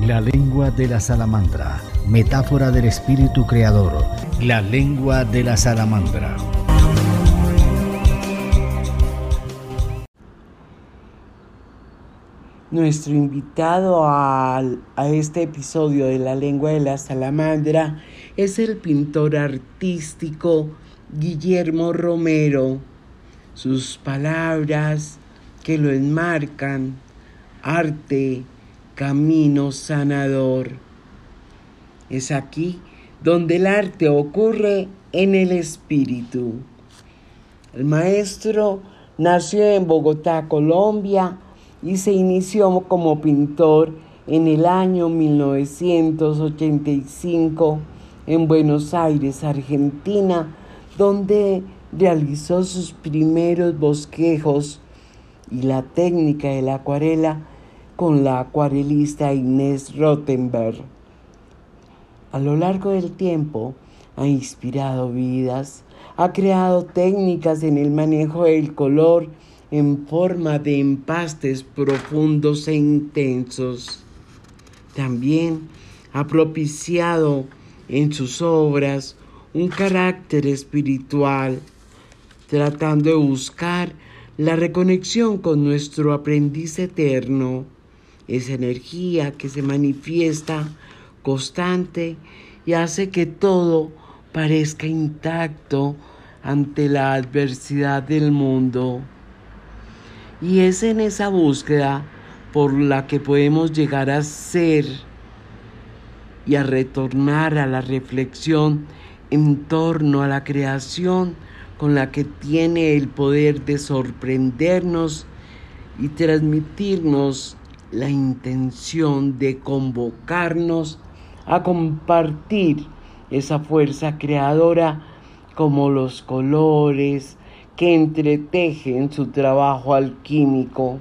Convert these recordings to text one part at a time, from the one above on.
La lengua de la salamandra, metáfora del espíritu creador. La lengua de la salamandra. Nuestro invitado a este episodio de La lengua de la salamandra es el pintor artístico Guillermo Romero. Sus palabras que lo enmarcan: arte, camino sanador. Es aquí donde el arte ocurre en el espíritu. El maestro nació en Bogotá, Colombia, y se inició como pintor en el año 1985 en Buenos Aires, Argentina, donde realizó sus primeros bosquejos y la técnica de la acuarela con la acuarelista Inés Rothenberg. A lo largo del tiempo ha inspirado vidas, ha creado técnicas en el manejo del color en forma de empastes profundos e intensos. También ha propiciado en sus obras un carácter espiritual, tratando de buscar la reconexión con nuestro aprendiz eterno, esa energía que se manifiesta constante y hace que todo parezca intacto ante la adversidad del mundo. Y es en esa búsqueda por la que podemos llegar a ser y a retornar a la reflexión en torno a la creación con la que tiene el poder de sorprendernos y transmitirnos la intención de convocarnos a compartir esa fuerza creadora como los colores que entretejen su trabajo alquímico.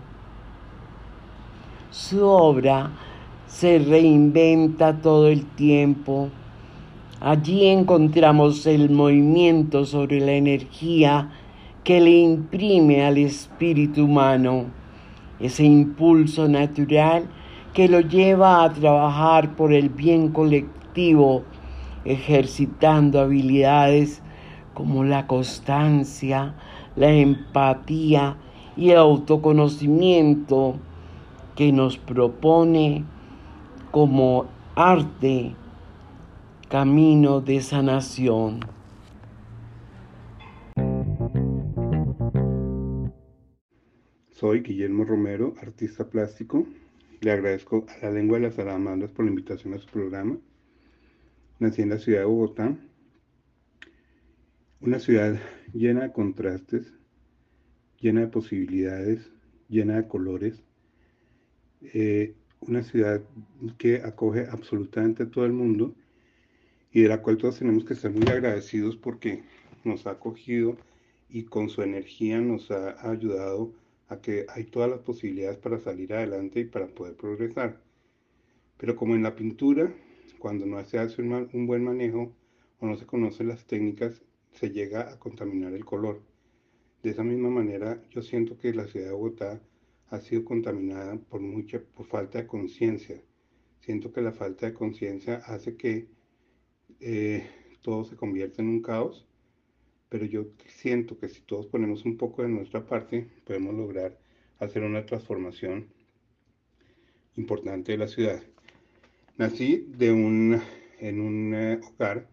Su obra se reinventa todo el tiempo. Allí encontramos el movimiento sobre la energía que le imprime al espíritu humano, ese impulso natural que lo lleva a trabajar por el bien colectivo, ejercitando habilidades como la constancia, la empatía y el autoconocimiento que nos propone como arte, camino de sanación. Soy Guillermo Romero, artista plástico. Le agradezco a La Lengua de las Salamandras por la invitación a su programa. Nací en la ciudad de Bogotá, una ciudad llena de contrastes, llena de posibilidades, llena de colores. Una ciudad que acoge absolutamente a todo el mundo y de la cual todos tenemos que estar muy agradecidos porque nos ha acogido y con su energía nos ha ayudado a que hay todas las posibilidades para salir adelante y para poder progresar. Pero como en la pintura, cuando no se hace un buen manejo o no se conocen las técnicas, se llega a contaminar el color. De esa misma manera, yo siento que la ciudad de Bogotá ha sido contaminada por falta de conciencia. Siento que la falta de conciencia hace que todo se convierta en un caos, pero yo siento que si todos ponemos un poco de nuestra parte, podemos lograr hacer una transformación importante de la ciudad. Nací en un hogar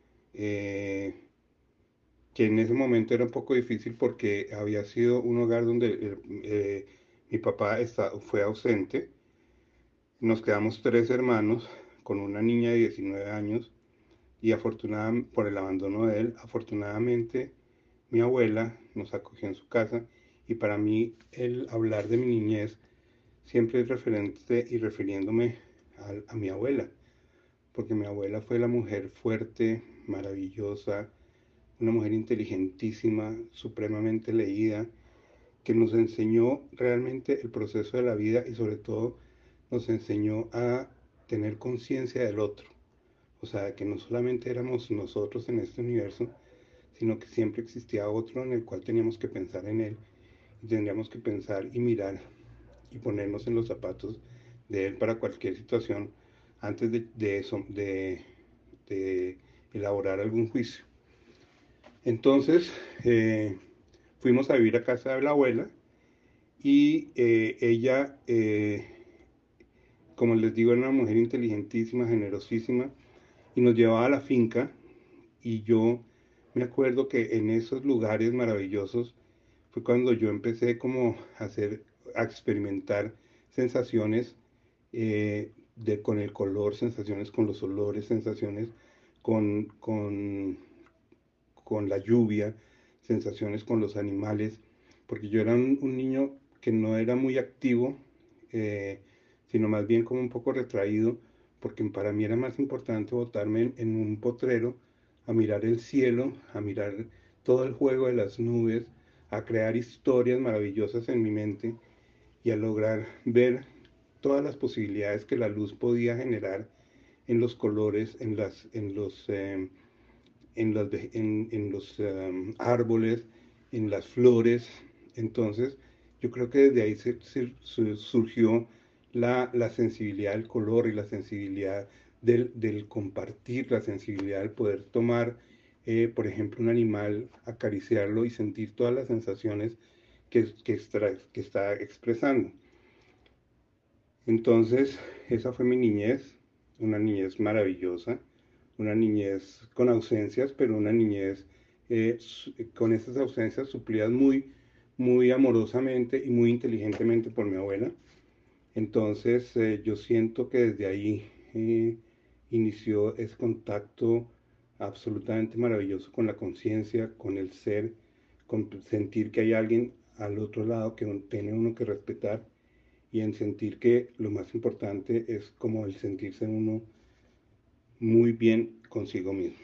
que en ese momento era un poco difícil porque había sido un hogar donde mi papá fue ausente. Nos quedamos 3 hermanos con una niña de 19 años y afortunadamente, por el abandono de él, afortunadamente mi abuela nos acogió en su casa y para mí el hablar de mi niñez siempre es referente y refiriéndome a mi abuela, porque mi abuela fue la mujer fuerte, maravillosa, una mujer inteligentísima, supremamente leída, que nos enseñó realmente el proceso de la vida y sobre todo nos enseñó a tener conciencia del otro. O sea, que no solamente éramos nosotros en este universo, sino que siempre existía otro en el cual teníamos que pensar en él y tendríamos que pensar y mirar y ponernos en los zapatos de él para cualquier situación, antes de eso, de elaborar algún juicio. Entonces, fuimos a vivir a casa de la abuela y ella, como les digo, era una mujer inteligentísima, generosísima, y nos llevaba a la finca. Y yo me acuerdo que en esos lugares maravillosos fue cuando yo empecé como a experimentar sensaciones con el color, sensaciones con los olores, sensaciones con, con, con la lluvia, sensaciones con los animales, porque yo era un niño que no era muy activo, eh, sino más bien como un poco retraído, porque para mí era más importante botarme en un potrero a mirar el cielo, a mirar todo el juego de las nubes, a crear historias maravillosas en mi mente y a lograr ver todas las posibilidades que la luz podía generar en los colores, en los árboles, en las flores. Entonces, yo creo que desde ahí surgió la sensibilidad del color y la sensibilidad del compartir, la sensibilidad del poder tomar, por ejemplo, un animal, acariciarlo y sentir todas las sensaciones que está expresando. Entonces, esa fue mi niñez, una niñez maravillosa, una niñez con ausencias, pero una niñez con esas ausencias suplidas muy amorosamente y muy inteligentemente por mi abuela. Entonces, yo siento que desde ahí inició ese contacto absolutamente maravilloso con la conciencia, con el ser, con sentir que hay alguien al otro lado que tiene uno que respetar y en sentir que lo más importante es como el sentirse uno muy bien consigo mismo.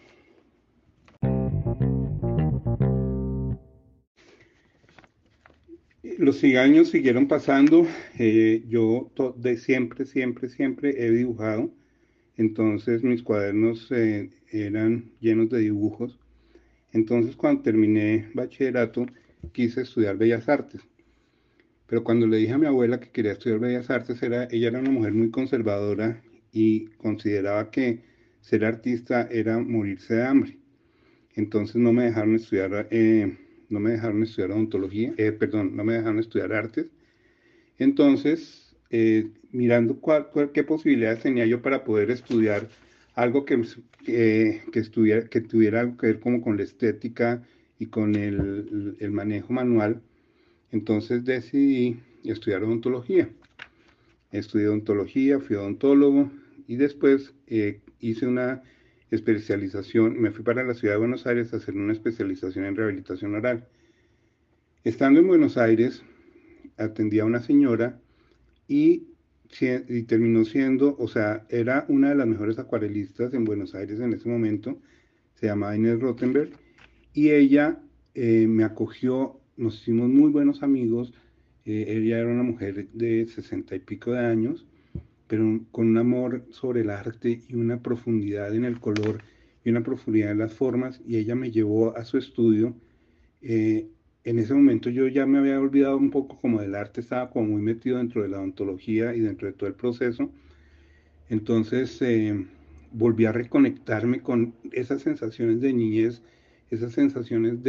Los años siguieron pasando, yo de siempre he dibujado, entonces mis cuadernos eran llenos de dibujos. Entonces cuando terminé bachillerato quise estudiar Bellas Artes, pero cuando le dije a mi abuela que quería estudiar Bellas Artes, ella era una mujer muy conservadora y consideraba que ser artista era morirse de hambre. Entonces no me dejaron estudiar odontología, perdón, no me dejaron estudiar artes. Entonces, mirando qué posibilidades tenía yo para poder estudiar algo que tuviera algo que ver como con la estética y con el manejo manual, entonces decidí estudiar odontología. Estudié odontología, fui odontólogo y después hice una especialización, me fui para la ciudad de Buenos Aires a hacer una especialización en rehabilitación oral. Estando en Buenos Aires, atendí a una señora y, y terminó siendo, o sea, era una de las mejores acuarelistas en Buenos Aires en ese momento, se llamaba Inés Rottenberg, y ella me acogió, nos hicimos muy buenos amigos. Ella era una mujer de 60 y pico de años, pero con un amor sobre el arte y una profundidad en el color y una profundidad en las formas, y ella me llevó a su estudio. Eh, en ese momento yo ya me había olvidado un poco como del arte, estaba como muy metido dentro de la odontología y dentro de todo el proceso. Entonces volví a reconectarme con esas sensaciones de niñez, esas sensaciones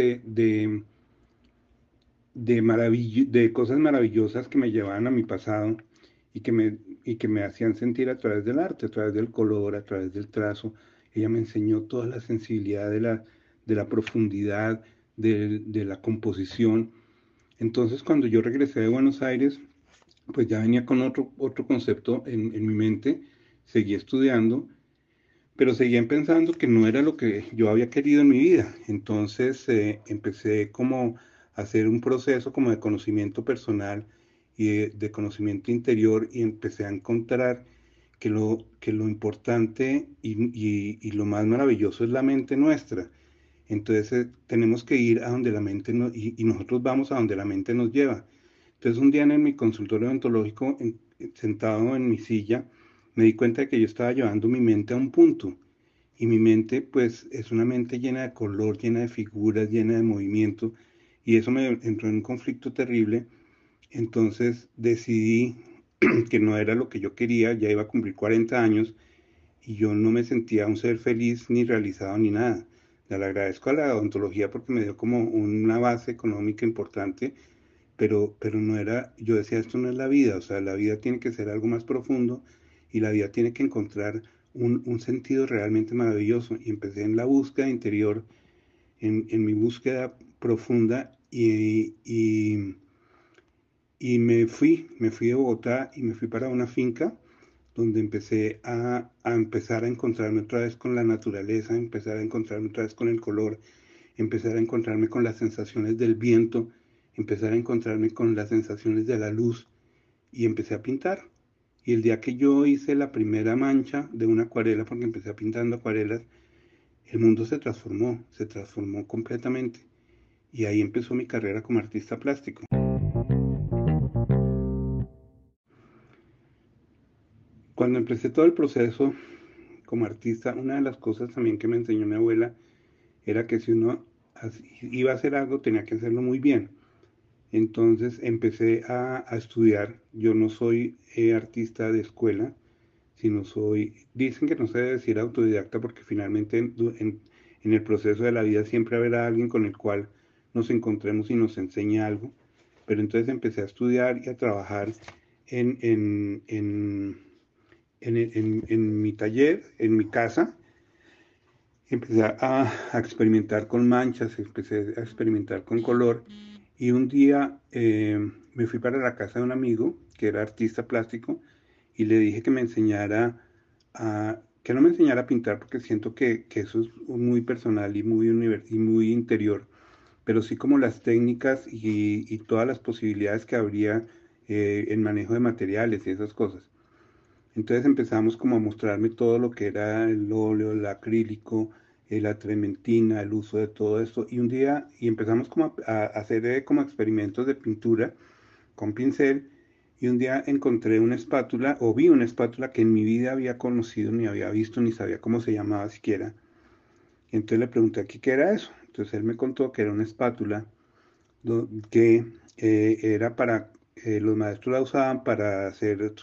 de cosas maravillosas que me llevaban a mi pasado y que me hacían sentir a través del arte, a través del color, a través del trazo. Ella me enseñó toda la sensibilidad de la profundidad, de la composición. Entonces, cuando yo regresé de Buenos Aires, pues ya venía con otro concepto en mi mente, seguí estudiando, pero seguía pensando que no era lo que yo había querido en mi vida. Entonces empecé como a hacer un proceso como de conocimiento personal y de conocimiento interior y empecé a encontrar que lo importante y lo más maravilloso es la mente nuestra. Entonces tenemos que ir a donde la mente y nosotros vamos a donde la mente nos lleva. Entonces un día en mi consultorio odontológico, sentado en mi silla, me di cuenta de que yo estaba llevando mi mente a un punto. Y mi mente, pues, es una mente llena de color, llena de figuras, llena de movimiento. Y eso me entró en un conflicto terrible. Entonces decidí que no era lo que yo quería, ya iba a cumplir 40 años, y yo no me sentía un ser feliz ni realizado ni nada. Le agradezco a la odontología porque me dio como una base económica importante, pero no era, yo decía, esto no es la vida, o sea, la vida tiene que ser algo más profundo y la vida tiene que encontrar un sentido realmente maravilloso. Y empecé en la búsqueda interior, en mi búsqueda profunda y me fui de Bogotá y me fui para una finca donde empecé a empezar a encontrarme otra vez con la naturaleza, empezar a encontrarme otra vez con el color, empezar a encontrarme con las sensaciones del viento, empezar a encontrarme con las sensaciones de la luz y empecé a pintar. Y el día que yo hice la primera mancha de una acuarela, porque empecé pintando acuarelas, el mundo se transformó completamente. Y ahí empezó mi carrera como artista plástico. Cuando empecé todo el proceso como artista, una de las cosas también que me enseñó mi abuela era que si uno iba a hacer algo tenía que hacerlo muy bien. Entonces empecé a estudiar. Yo no soy artista de escuela, sino dicen que no se debe decir autodidacta porque finalmente en el proceso de la vida siempre habrá alguien con el cual nos encontremos y nos enseñe algo. Pero entonces empecé a estudiar y a trabajar en, en, en, en mi taller, en mi casa. Empecé a experimentar con manchas, empecé a experimentar con color y un día me fui para la casa de un amigo que era artista plástico y le dije que me enseñara que no me enseñara a pintar porque siento que eso es muy personal y y muy interior, pero sí como las técnicas y todas las posibilidades que habría en manejo de materiales y esas cosas. Entonces empezamos como a mostrarme todo lo que era el óleo, el acrílico, la trementina, el uso de todo esto. Y un día, y empezamos como a hacer como experimentos de pintura con pincel. Y un día encontré una espátula, o vi una espátula que en mi vida había conocido, ni había visto, ni sabía cómo se llamaba siquiera. Y entonces le pregunté aquí qué era eso. Entonces él me contó que era una espátula que era para, los maestros la usaban para hacer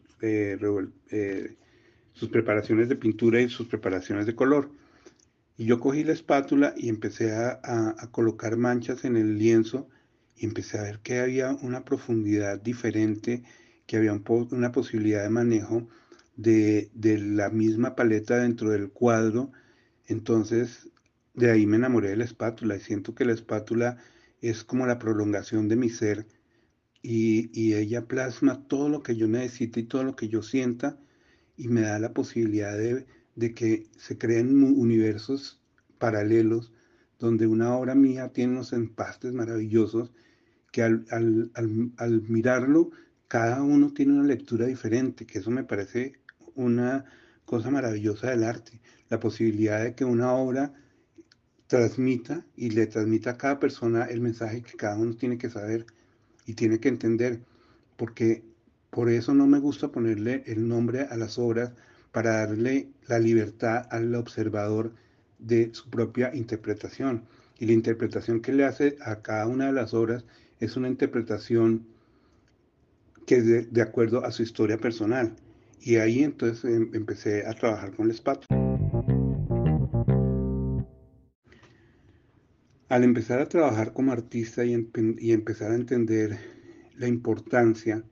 sus preparaciones de pintura y sus preparaciones de color. Y yo cogí la espátula y empecé a colocar manchas en el lienzo y empecé a ver que había una profundidad diferente, que había una posibilidad de manejo de la misma paleta dentro del cuadro. Entonces, de ahí me enamoré de la espátula y siento que la espátula es como la prolongación de mi ser y ella plasma todo lo que yo necesite y todo lo que yo sienta y me da la posibilidad de que se creen universos paralelos donde una obra mía tiene unos empastes maravillosos que al mirarlo cada uno tiene una lectura diferente, que eso me parece una cosa maravillosa del arte, la posibilidad de que una obra transmita y le transmita a cada persona el mensaje que cada uno tiene que saber y tiene que entender, porque por eso no me gusta ponerle el nombre a las obras para darle la libertad al observador de su propia interpretación. Y la interpretación que le hace a cada una de las obras es una interpretación que es de acuerdo a su historia personal. Y ahí entonces empecé a trabajar con el espátula. Al empezar a trabajar como artista y empezar a entender la importancia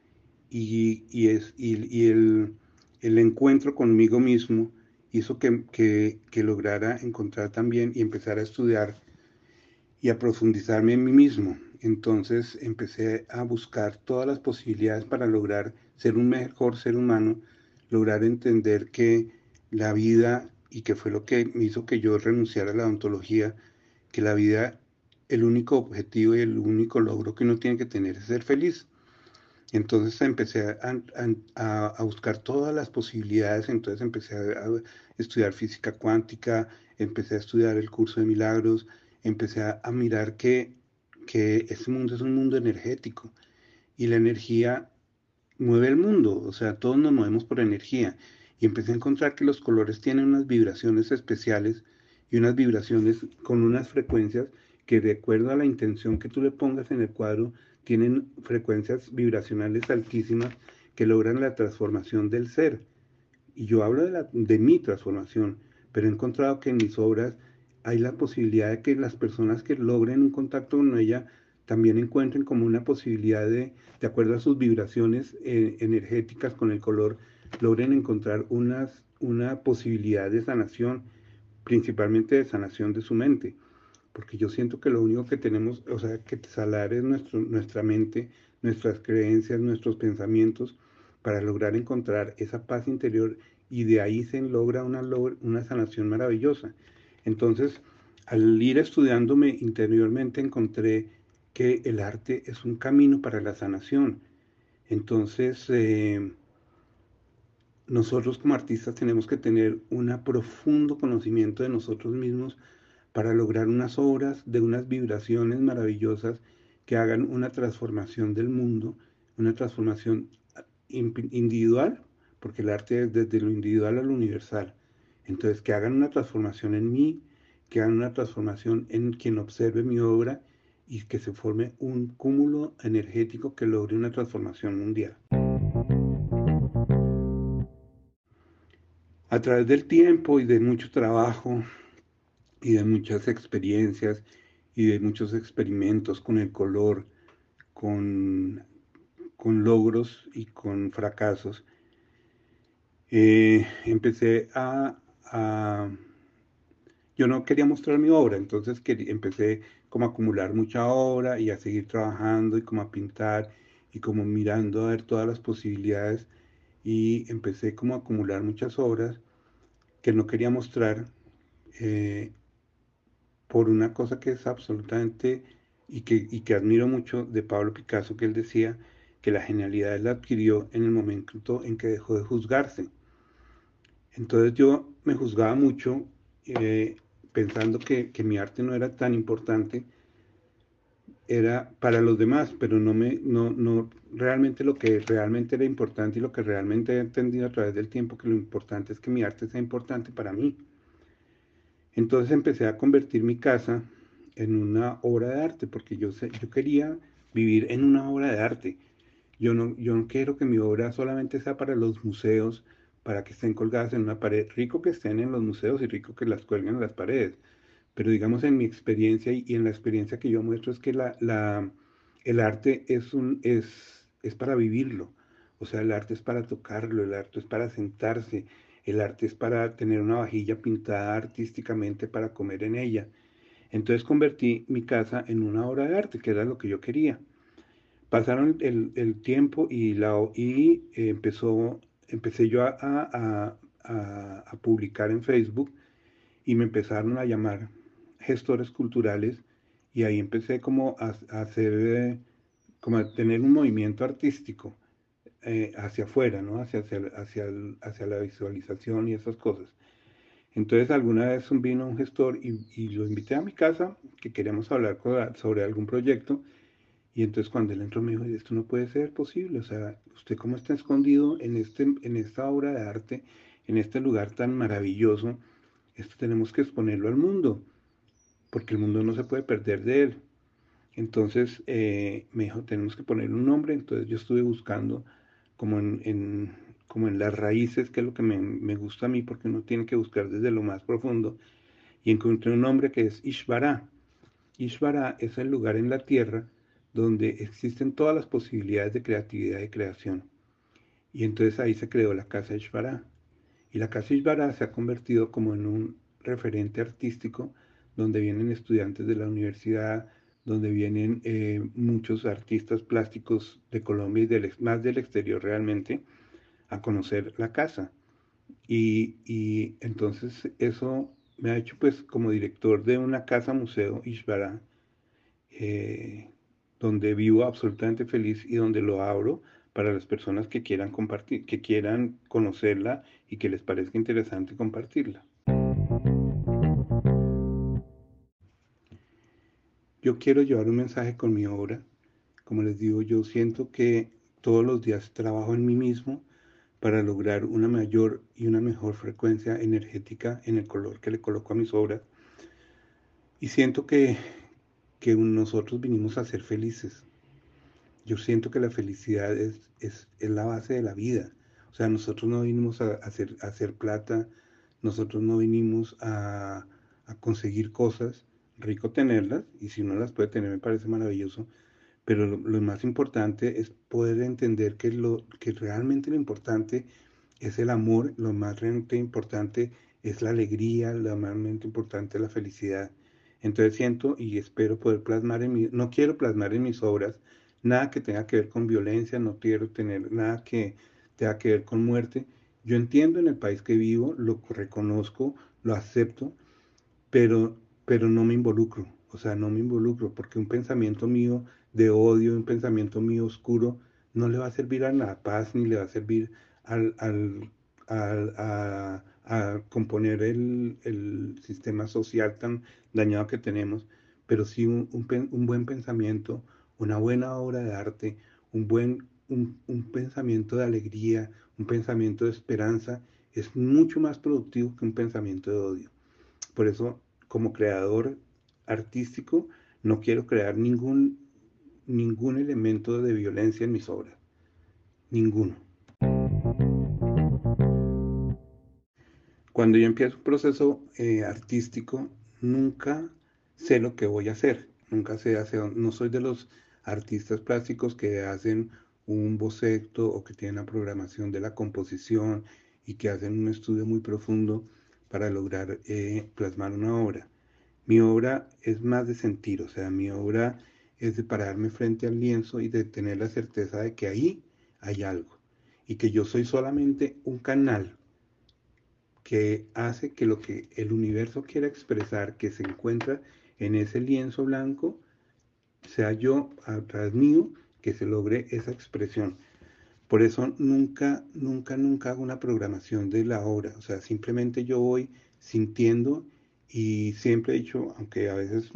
y el encuentro conmigo mismo hizo que lograra encontrar también y empezar a estudiar y a profundizarme en mí mismo. Entonces empecé a buscar todas las posibilidades para lograr ser un mejor ser humano, lograr entender que la vida, y que fue lo que me hizo que yo renunciara a la odontología, que la vida, el único objetivo y el único logro que uno tiene que tener es ser feliz. Entonces empecé a buscar todas las posibilidades, entonces empecé a estudiar física cuántica, empecé a estudiar el curso de milagros, empecé a mirar que este mundo es un mundo energético y la energía mueve el mundo, o sea, todos nos movemos por energía. Y empecé a encontrar que los colores tienen unas vibraciones especiales y unas vibraciones con unas frecuencias que de acuerdo a la intención que tú le pongas en el cuadro, tienen frecuencias vibracionales altísimas que logran la transformación del ser. y yo hablo de mi transformación, pero he encontrado que en mis obras hay la posibilidad de que las personas que logren un contacto con ella también encuentren como una posibilidad de acuerdo a sus vibraciones energéticas con el color, logren encontrar una posibilidad de sanación, principalmente de sanación de su mente. Porque yo siento que lo único que tenemos, o sea, que sanar es nuestra mente, nuestras creencias, nuestros pensamientos, para lograr encontrar esa paz interior y de ahí se logra una sanación maravillosa. Entonces, al ir estudiándome interiormente, encontré que el arte es un camino para la sanación. Entonces, nosotros como artistas tenemos que tener un profundo conocimiento de nosotros mismos para lograr unas obras de unas vibraciones maravillosas que hagan una transformación del mundo, una transformación individual, porque el arte es desde lo individual a lo universal. Entonces, que hagan una transformación en mí, que hagan una transformación en quien observe mi obra y que se forme un cúmulo energético que logre una transformación mundial. A través del tiempo y de mucho trabajo y de muchas experiencias y de muchos experimentos con el color, con, con logros y con fracasos, empecé yo no quería mostrar mi obra, entonces empecé como a acumular mucha obra y a seguir trabajando y como a pintar y como mirando a ver todas las posibilidades y empecé como a acumular muchas obras que no quería mostrar eh, por una cosa que es absolutamente y que admiro mucho de Pablo Picasso, que él decía que la genialidad la adquirió en el momento en que dejó de juzgarse. Entonces yo me juzgaba mucho pensando que mi arte no era tan importante, era para los demás, pero no realmente lo que realmente era importante y lo que realmente he entendido a través del tiempo, que lo importante es que mi arte sea importante para mí. Entonces empecé a convertir mi casa en una obra de arte, porque yo quería vivir en una obra de arte. Yo no quiero que mi obra solamente sea para los museos, para que estén colgadas en una pared. Rico que estén en los museos y rico que las cuelguen en las paredes. Pero digamos en mi experiencia y en la experiencia que yo muestro es que el arte es para vivirlo. O sea, el arte es para tocarlo, el arte es para sentarse, el arte es para tener una vajilla pintada artísticamente para comer en ella. Entonces convertí mi casa en una obra de arte, que era lo que yo quería. Pasaron el tiempo y empecé yo a publicar en Facebook y me empezaron a llamar gestores culturales y ahí empecé como a hacer, como a tener un movimiento artístico hacia afuera, ¿no? Hacia la visualización y esas cosas. Entonces alguna vez vino un gestor y lo invité a mi casa, que queríamos hablar sobre algún proyecto, y entonces cuando él entró me dijo, esto no puede ser posible, o sea, usted cómo está escondido en esta obra de arte, en este lugar tan maravilloso, esto tenemos que exponerlo al mundo, porque el mundo no se puede perder de él. Entonces me dijo, tenemos que ponerle un nombre, entonces yo estuve buscando como como en las raíces, que es lo que me gusta a mí, porque uno tiene que buscar desde lo más profundo, y encontré un nombre que es Ishvara. Ishvara es el lugar en la tierra donde existen todas las posibilidades de creatividad y creación. Y entonces ahí se creó la Casa Ishvara. Y la Casa Ishvara se ha convertido como en un referente artístico donde vienen estudiantes de la universidad, donde vienen muchos artistas plásticos de Colombia y más del exterior realmente a conocer la casa. Y entonces eso me ha hecho pues como director de una casa museo Ishvara, eh, donde vivo absolutamente feliz y donde lo abro para las personas que quieran compartir, que quieran conocerla y que les parezca interesante compartirla. Yo quiero llevar un mensaje con mi obra. Como les digo, yo siento que todos los días trabajo en mí mismo para lograr una mayor y una mejor frecuencia energética en el color que le coloco a mis obras. Y siento que nosotros vinimos a ser felices. Yo siento que la felicidad es la base de la vida. O sea, nosotros no vinimos a hacer plata, nosotros no vinimos a conseguir cosas, rico tenerlas, y si uno las puede tener me parece maravilloso, pero lo más importante es poder entender que realmente lo importante es el amor, lo más realmente importante es la alegría, lo más realmente importante es la felicidad. Entonces siento y espero poder plasmar no quiero plasmar en mis obras nada que tenga que ver con violencia, no quiero tener nada que tenga que ver con muerte. Yo entiendo en el país que vivo, lo reconozco, lo acepto, pero no me involucro, o sea, no me involucro, porque un pensamiento mío de odio, un pensamiento mío oscuro, no le va a servir a la paz, ni le va a servir a componer el sistema social tan dañado que tenemos, pero sí un buen pensamiento, una buena obra de arte, un pensamiento de alegría, un pensamiento de esperanza, es mucho más productivo que un pensamiento de odio. Por eso, como creador artístico, no quiero crear ningún elemento de violencia en mis obras. Ninguno. Cuando yo empiezo un proceso artístico, nunca sé lo que voy a hacer. Nunca sé hacer. No soy de los artistas plásticos que hacen un boceto o que tienen la programación de la composición y que hacen un estudio muy profundo para lograr plasmar una obra. Mi obra es más de sentir, o sea, mi obra es de pararme frente al lienzo y de tener la certeza de que ahí hay algo y que yo soy solamente un canal que hace que lo que el universo quiera expresar, que se encuentra en ese lienzo blanco, sea yo, atrás mío, que se logre esa expresión. Por eso nunca hago una programación de la obra. O sea, simplemente yo voy sintiendo y siempre he dicho, aunque a veces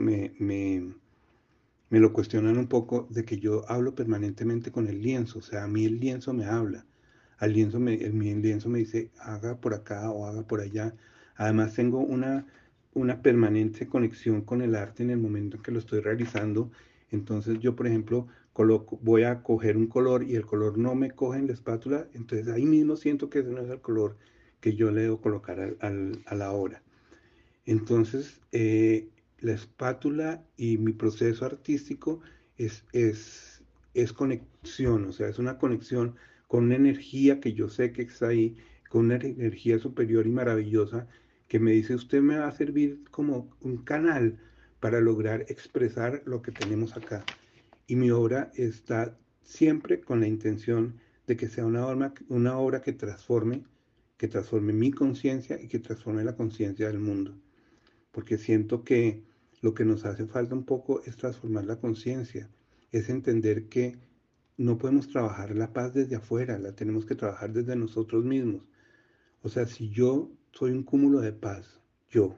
me lo cuestionan un poco, de que yo hablo permanentemente con el lienzo. O sea, a mí el lienzo me habla. El lienzo me dice, haga por acá o haga por allá. Además tengo una permanente conexión con el arte en el momento en que lo estoy realizando. Entonces yo, por ejemplo, voy a coger un color y el color no me coge en la espátula, entonces ahí mismo siento que ese no es el color que yo le debo colocar a la obra. Entonces, la espátula y mi proceso artístico es, es, es conexión, o sea, es una conexión con una energía que yo sé que está ahí, con una energía superior y maravillosa que me dice, usted me va a servir como un canal para lograr expresar lo que tenemos acá. Y mi obra está siempre con la intención de que sea una obra que transforme mi conciencia y que transforme la conciencia del mundo, porque siento que lo que nos hace falta un poco es transformar la conciencia, es entender que no podemos trabajar la paz desde afuera, la tenemos que trabajar desde nosotros mismos. O sea, si yo soy un cúmulo de paz, yo,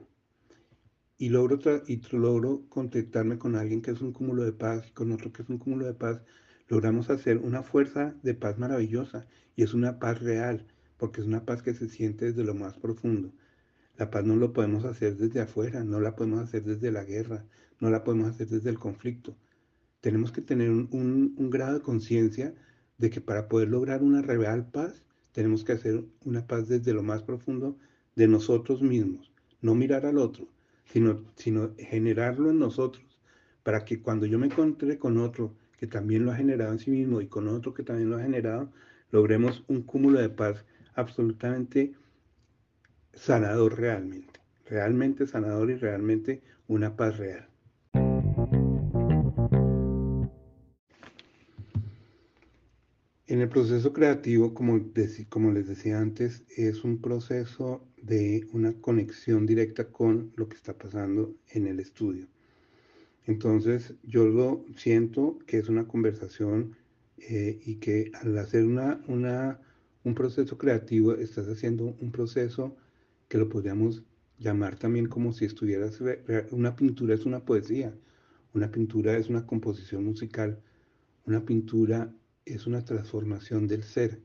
y logro contactarme con alguien que es un cúmulo de paz y con otro que es un cúmulo de paz, logramos hacer una fuerza de paz maravillosa y es una paz real, porque es una paz que se siente desde lo más profundo. La paz no lo podemos hacer desde afuera, no la podemos hacer desde la guerra, no la podemos hacer desde el conflicto. Tenemos que tener un grado de conciencia de que para poder lograr una real paz, tenemos que hacer una paz desde lo más profundo de nosotros mismos. No mirar al otro, sino generarlo en nosotros, para que cuando yo me encuentre con otro que también lo ha generado en sí mismo y con otro que también lo ha generado, logremos un cúmulo de paz absolutamente sanador realmente, realmente sanador y realmente una paz real. En el proceso creativo, como les decía antes, es un proceso de una conexión directa con lo que está pasando en el estudio. Entonces, yo lo siento que es una conversación y que al hacer un proceso creativo, estás haciendo un proceso que lo podríamos llamar también como si estuvieras, una pintura es una poesía, una pintura es una composición musical, una pintura es una transformación del ser.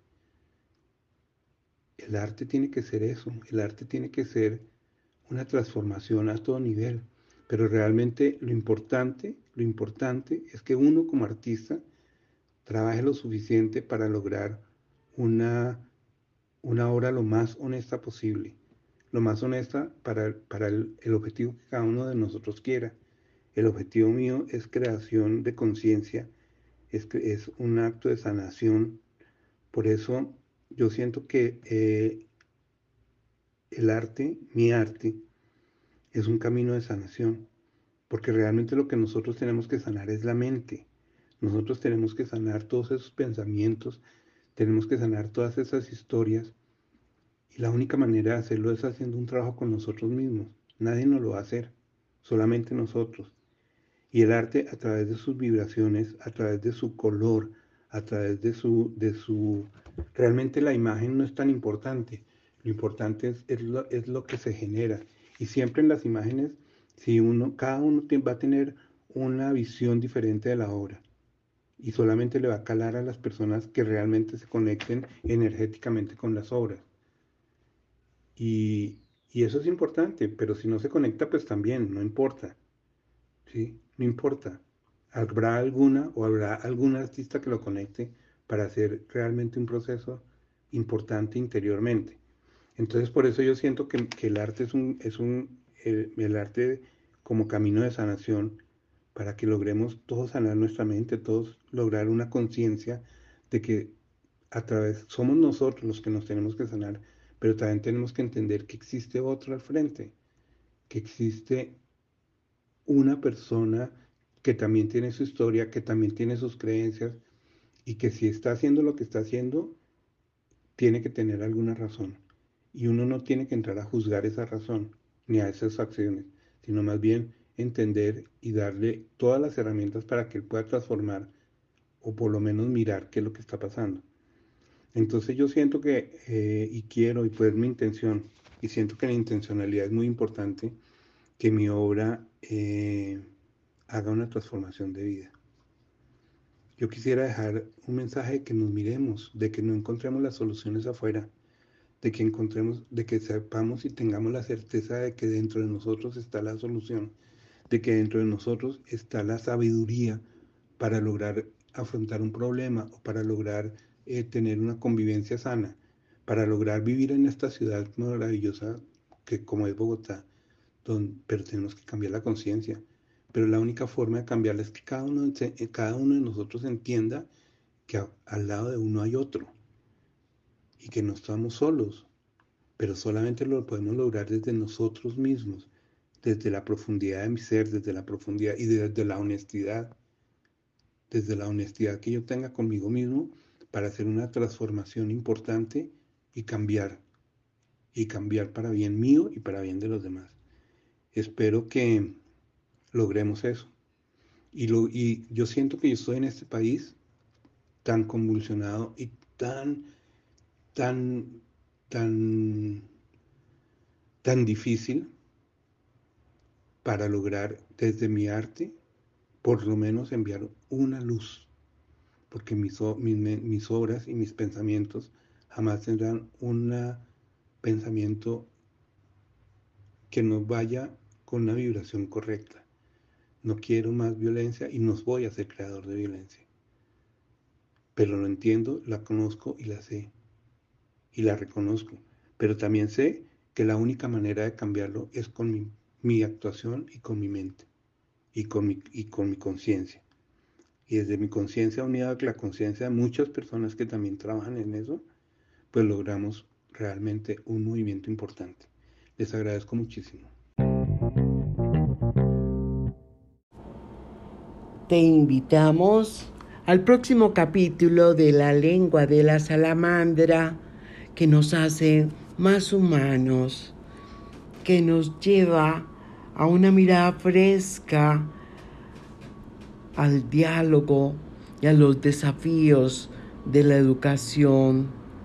El arte tiene que ser eso, el arte tiene que ser una transformación a todo nivel, pero realmente lo importante es que uno como artista trabaje lo suficiente para lograr una una obra lo más honesta posible, lo más honesta para el objetivo que cada uno de nosotros quiera. El objetivo mío es creación de conciencia, es un acto de sanación. Por eso yo siento que el arte, mi arte, es un camino de sanación, porque realmente lo que nosotros tenemos que sanar es la mente. Nosotros tenemos que sanar todos esos pensamientos, tenemos que sanar todas esas historias, y la única manera de hacerlo es haciendo un trabajo con nosotros mismos. Nadie nos lo va a hacer, solamente nosotros. Y el arte, a través de sus vibraciones, a través de su color, a través de su... Realmente la imagen no es tan importante. Lo importante es lo que se genera. Y siempre en las imágenes, cada uno va a tener una visión diferente de la obra. Y solamente le va a calar a las personas que realmente se conecten energéticamente con las obras. Y eso es importante, pero si no se conecta, pues también, no importa. ¿Sí? No importa. Habrá algún artista que lo conecte para hacer realmente un proceso importante interiormente. Entonces, por eso yo siento que el arte el arte como camino de sanación, para que logremos todos sanar nuestra mente, todos lograr una conciencia de que somos nosotros los que nos tenemos que sanar, pero también tenemos que entender que existe otro al frente, que existe una persona que también tiene su historia, que también tiene sus creencias, y que si está haciendo lo que está haciendo, tiene que tener alguna razón. Y uno no tiene que entrar a juzgar esa razón, ni a esas acciones, sino más bien entender y darle todas las herramientas para que él pueda transformar, o por lo menos mirar qué es lo que está pasando. Entonces yo siento que, y quiero, y pues mi intención, y siento que la intencionalidad es muy importante, que mi obra haga una transformación de vida. Yo quisiera dejar un mensaje de que nos miremos, de que no encontremos las soluciones afuera, de que sepamos y tengamos la certeza de que dentro de nosotros está la solución, de que dentro de nosotros está la sabiduría para lograr afrontar un problema o para lograr tener una convivencia sana, para lograr vivir en esta ciudad maravillosa que como es Bogotá, pero tenemos que cambiar la conciencia. Pero la única forma de cambiarla es que cada uno de nosotros entienda que al lado de uno hay otro y que no estamos solos, pero solamente lo podemos lograr desde nosotros mismos, desde la profundidad de mi ser, desde la profundidad y desde la honestidad que yo tenga conmigo mismo para hacer una transformación importante y cambiar para bien mío y para bien de los demás. Espero que logremos eso. Y yo siento que yo estoy en este país tan convulsionado y tan difícil para lograr desde mi arte, por lo menos enviar una luz, porque mis obras y mis pensamientos jamás tendrán un pensamiento que no vaya con una vibración correcta. No quiero más violencia y no voy a ser creador de violencia. Pero lo entiendo, la conozco y la sé. Y la reconozco. Pero también sé que la única manera de cambiarlo es con mi actuación y con mi mente. Y con mi conciencia. Y desde mi conciencia unida a la conciencia de muchas personas que también trabajan en eso, pues logramos realmente un movimiento importante. Les agradezco muchísimo. Te invitamos al próximo capítulo de La lengua de la salamandra, que nos hace más humanos, que nos lleva a una mirada fresca, al diálogo y a los desafíos de la educación,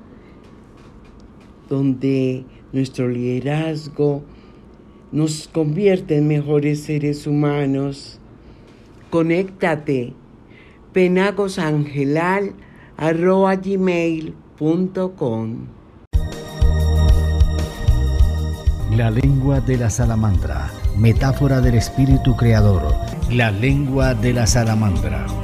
donde nuestro liderazgo nos convierte en mejores seres humanos. Conéctate, penagosangelal@gmail.com. La lengua de la salamandra, metáfora del espíritu creador. La lengua de la salamandra.